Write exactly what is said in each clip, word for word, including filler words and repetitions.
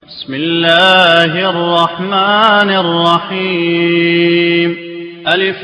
بسم الله الرحمن الرحيم. ألف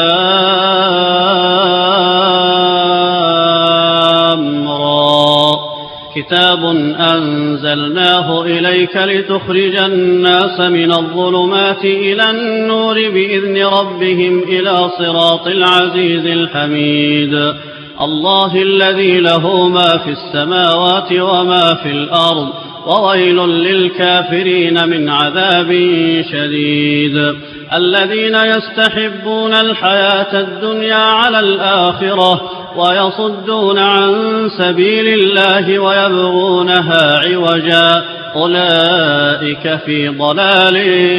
لام را. كتاب أنزلناه إليك لتخرج الناس من الظلمات إلى النور بإذن ربهم إلى صراط العزيز الحميد. الله الذي له ما في السماوات وما في الأرض، وويل للكافرين من عذاب شديد. الذين يستحبون الحياة الدنيا على الآخرة ويصدون عن سبيل الله ويبغونها عوجا، أولئك في ضلال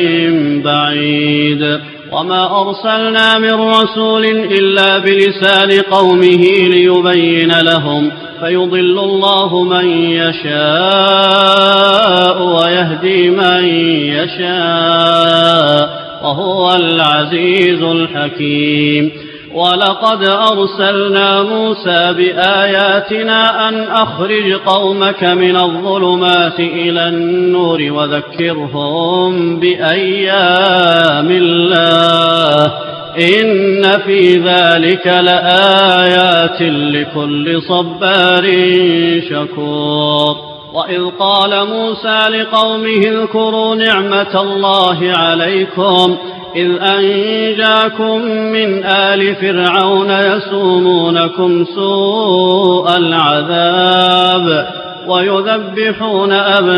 بعيد. وما أرسلنا من رسول إلا بلسان قومه ليبين لهم، فيضل الله من يشاء ويهدي من يشاء، وهو العزيز الحكيم. ولقد أرسلنا موسى بآياتنا أن أخرج قومك من الظلمات إلى النور وذكرهم بأيام الله، إن في ذلك لآيات لكل صبار شكور. وإذ قال موسى لقومه اذكروا نعمة الله عليكم إذ أنجاكم من آل فرعون يسومونكم سوء العذاب ويذبحون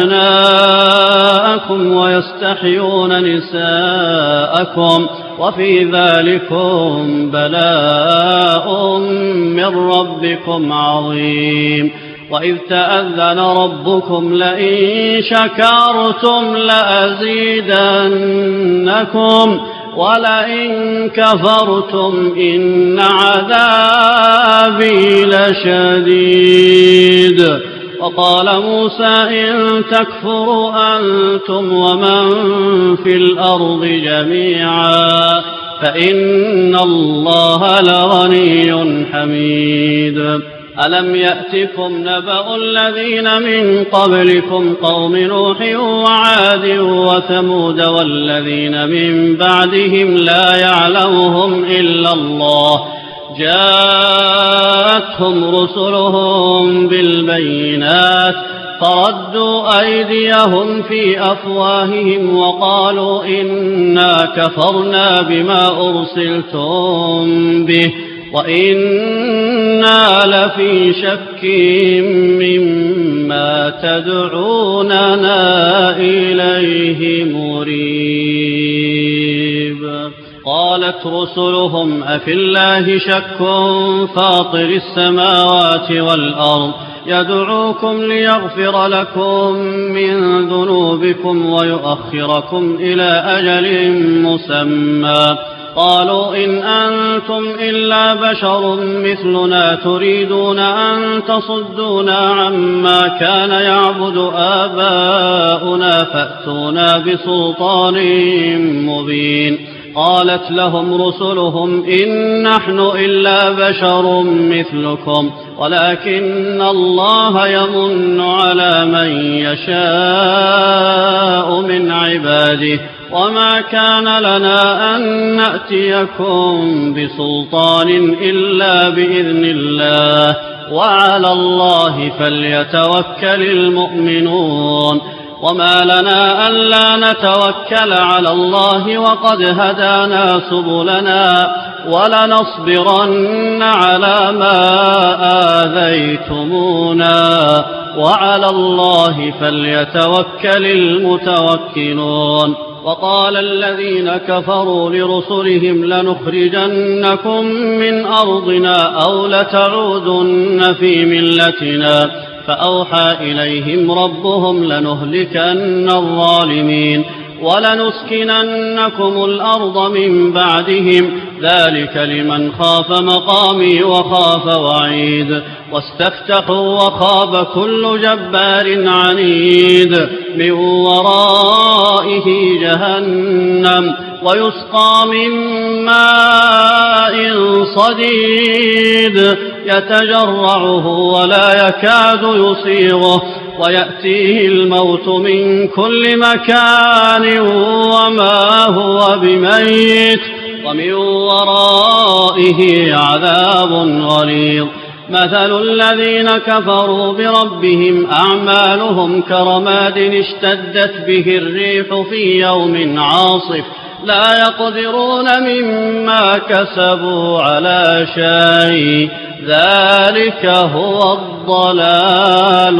أبناءكم ويستحيون نساءكم، وفي ذلكم بلاء من ربكم عظيم. وإذ تأذن ربكم لئن شكرتم لأزيدنكم ولئن كفرتم إن عذابي لشديد. وقال موسى إن تكفروا أنتم ومن في الأرض جميعا فإن الله لغني حميد. ألم يأتكم نبأ الذين من قبلكم قوم نوح وعاد وثمود والذين من بعدهم لا يعلمهم إلا الله، جاءتهم رسلهم بالبينات فردوا أيديهم في أفواههم وقالوا إنا كفرنا بما أرسلتم به وإنا لفي شك مما تدعوننا إليه مريب. قالت رسلهم أفي الله شك فاطر السماوات والأرض يدعوكم ليغفر لكم من ذنوبكم ويؤخركم إلى أجل مسمى. قالوا إن أنتم إلا بشر مثلنا تريدون أن تصدونا عما كان يعبد آباؤنا فأتونا بسلطان مبين. قالت لهم رسلهم إن نحن إلا بشر مثلكم ولكن الله يمن على من يشاء من عباده وما كان لنا أن نأتيكم بسلطان إلا بإذن الله وعلى الله فليتوكل المؤمنون. وما لنا ألا نتوكل على الله وقد هدانا سبلنا ولنصبرن على ما آذيتمونا وعلى الله فليتوكل المتوكلون. وقال الذين كفروا لرسلهم لنخرجنكم من أرضنا أو لتعودن في ملتنا، فأوحى إليهم ربهم لنهلكن الظالمين ولنسكننكم الأرض من بعدهم، ذلك لمن خاف مقامي وخاف وعيد. واستفتحوا وخاب كل جبار عنيد من ورائه جهنم ويسقى من ماء صديد يتجرعه ولا يكاد يصيغه ويأتيه الموت من كل مكان وما هو بميت ومن ورائه عذاب غليظ. مثل الذين كفروا بربهم أعمالهم كرماد اشتدت به الريح في يوم عاصف لا يقدرون مما كسبوا على شيء ذلك هو الضلال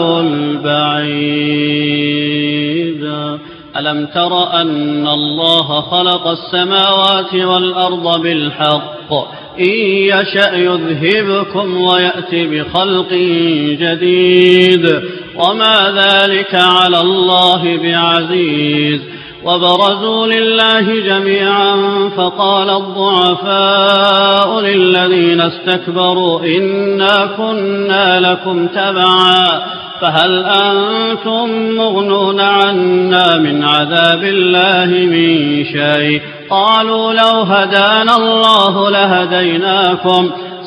البعيد. ألم تر أن الله خلق السماوات والأرض بالحق إن يشأ يذهبكم ويأتي بخلق جديد وما ذلك على الله بعزيز. وبرزوا لله جميعا فقال الضعفاء للذين استكبروا إنا كنا لكم تبعا فهل أنتم مغنون عنا من عذاب الله من شيء قالوا لو هدانا الله لهديناكم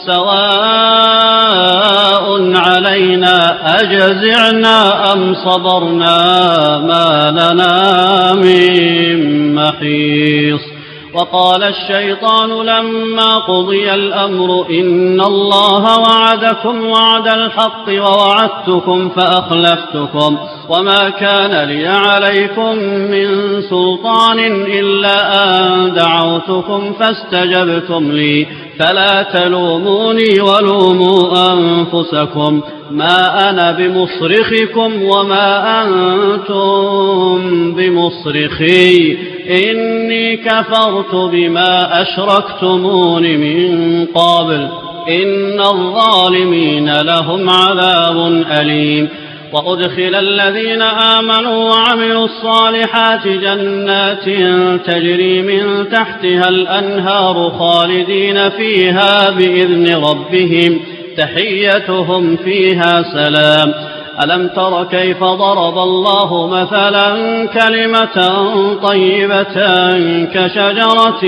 سواء علينا أجزعنا أم صبرنا ما لنا من محيص. وقال الشيطان لما قضي الأمر إن الله وعدكم وعد الحق ووعدتكم فأخلفتكم وما كان لي عليكم من سلطان إلا أن دعوتكم فاستجبتم لي فلا تلوموني ولوموا أنفسكم ما أنا بمصرخكم وما أنتم بمصرخي إني كفرت بما أشركتمون من قبل إن الظالمين لهم عذاب أليم. وأدخل الذين آمنوا وعملوا الصالحات جنات تجري من تحتها الأنهار خالدين فيها بإذن ربهم تحيتهم فيها سلام. ألم تر كيف ضرب الله مثلا كلمة طيبة كشجرة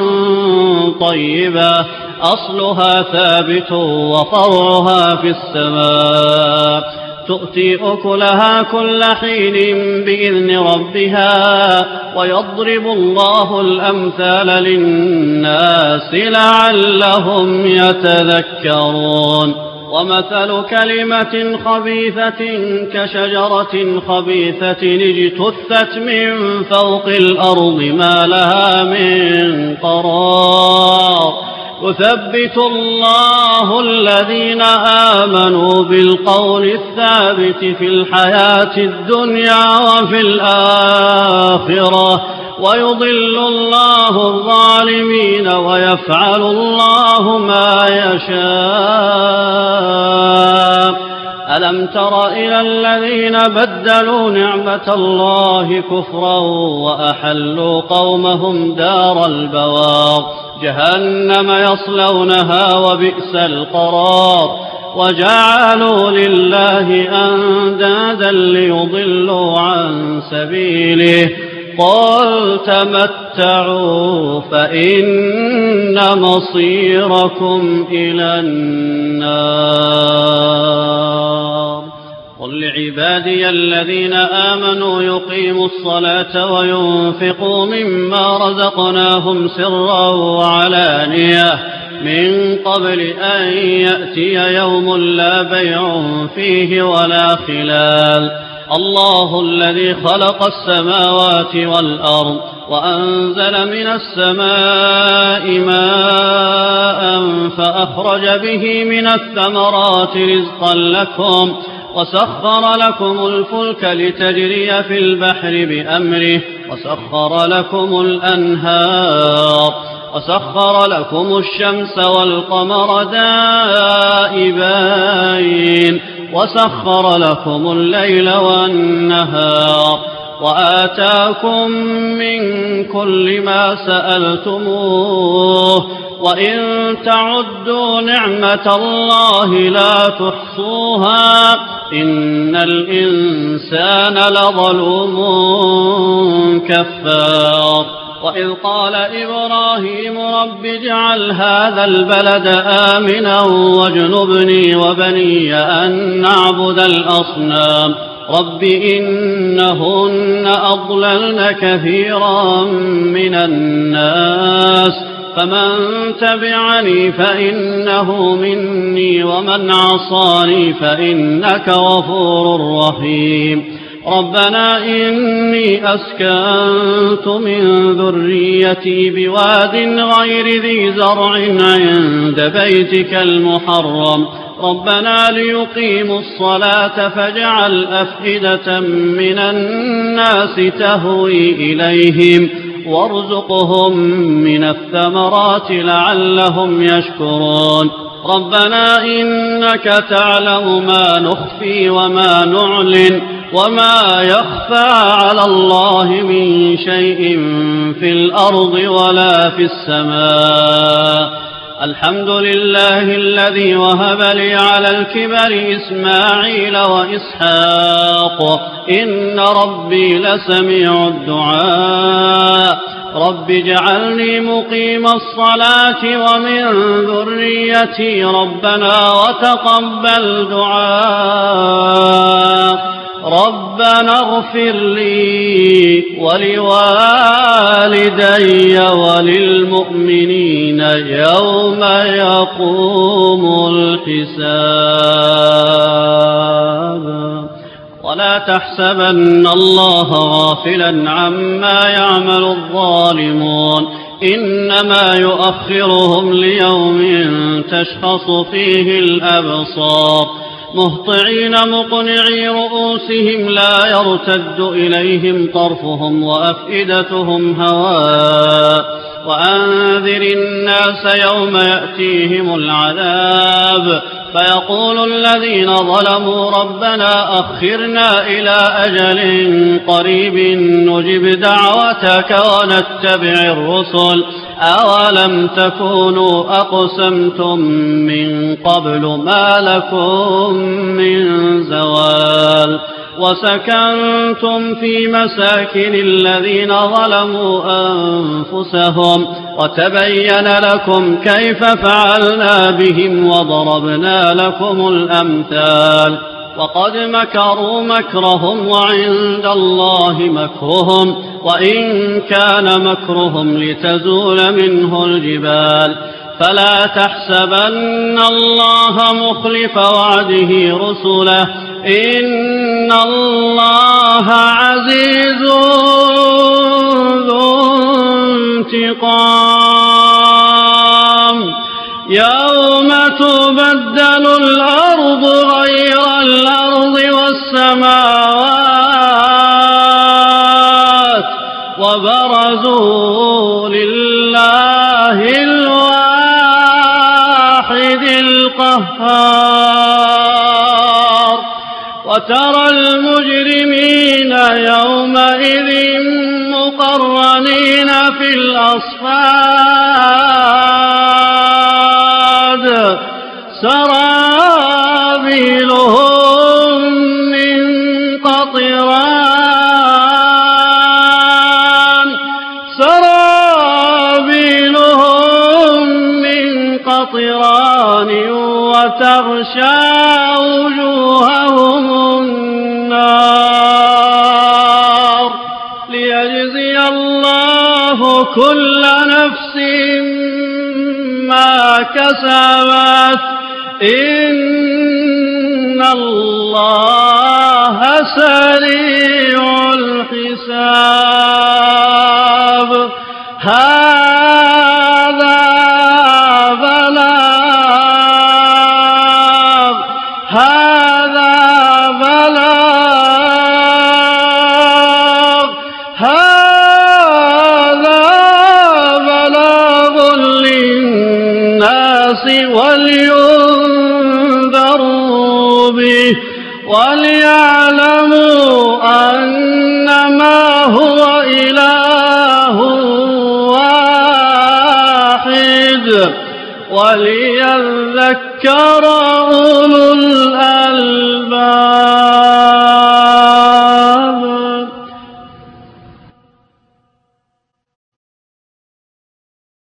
طيبة أصلها ثابت وفرعها في السماء تؤتي أكلها كل حين بإذن ربها ويضرب الله الأمثال للناس لعلهم يتذكرون. ومثل كلمة خبيثة كشجرة خبيثة اجتثت من فوق الأرض ما لها من قرار يثبت الله الذين آمنوا بالقول الثابت في الحياة الدنيا وفي الآخرة ويضل الله الظالمين ويفعل الله ما يشاء. ألم تر إلى الذين بدلوا نعمة الله كفرا وأحلوا قومهم دار البوار جهنم يصلونها وبئس القرار وجعلوا لله أندادا ليضلوا عن سبيله قل تمتعوا فإن مصيركم إلى النار. قل لعبادي الذين آمنوا يقيموا الصلاة وينفقوا مما رزقناهم سرا وعلانية من قبل أن يأتي يوم لا بيع فيه ولا خلال. الله الذي خلق السماوات والأرض وأنزل من السماء ماء فأخرج به من الثمرات رزقا لكم وسخر لكم الفلك لتجري في البحر بأمره وسخر لكم الأنهار وسخر لكم الشمس والقمر دائبين وسخر لكم الليل والنهار وآتاكم من كل ما سألتموه وإن تعدوا نعمة الله لا تحصوها إن الإنسان لظلوم كفار. وإذ قال إبراهيم رب اجعل هذا البلد آمنا واجنبني وبني أن نعبد الأصنام رب إنهن أضللن كثيرا من الناس فمن تبعني فإنه مني ومن عصاني فإنك غفور رحيم ربنا إني أسكنت من ذريتي بواد غير ذي زرع عند بيتك المحرم ربنا ليقيموا الصلاة فاجعل أفئدة من الناس تهوي إليهم وارزقهم من الثمرات لعلهم يشكرون ربنا إنك تعلم ما نخفي وما نعلن وما يخفى على الله من شيء في الأرض ولا في السماء الحمد لله الذي وهب لي على الكبر إسماعيل وإسحاق إن ربي لسميع الدعاء رب اجعلني مقيم الصلاة ومن ذريتي ربنا وتقبل دعاء ربنا اغفر لي ولوالدي وللمؤمنين يوم يقوم الحساب ولا تحسبن الله غافلا عما يعمل الظالمون إنما يؤخرهم ليوم تشخص فيه الأبصار مهطعين مقنعي رؤوسهم لا يرتد إليهم طرفهم وأفئدتهم هواء وأنذر الناس يوم يأتيهم العذاب فيقول الذين ظلموا ربنا أخرنا إلى أجل قريب نجب دعوتك ونتبع الرسل أولم تكونوا أقسمتم من قبل ما لكم من زوال وسكنتم في مساكن الذين ظلموا أنفسهم وتبين لكم كيف فعلنا بهم وضربنا لكم الأمثال وقد مكروا مكرهم وعند الله مكرهم وإن كان مكرهم لتزول منه الجبال فلا تحسبن الله مخلف وعده رسله إن الله عزيز ذو انتقام يوم تبدل الأرض غير الأرض والسماوات وبرزوا لله الواحد القهار وترى المجرمين يومئذ مقرنين في الأصفاد سرابيلهم من قطران سرابيلهم من قطران وتغشى وجوههم النار ليجزي الله كل نفس ما كسبت إن الله سريع الحساب هذا بلاغ هذا بلاغ هذا بلاغ للناس ولينذروا به وليعلموا أنما هو إله واحد وليذكر أولو الألباب.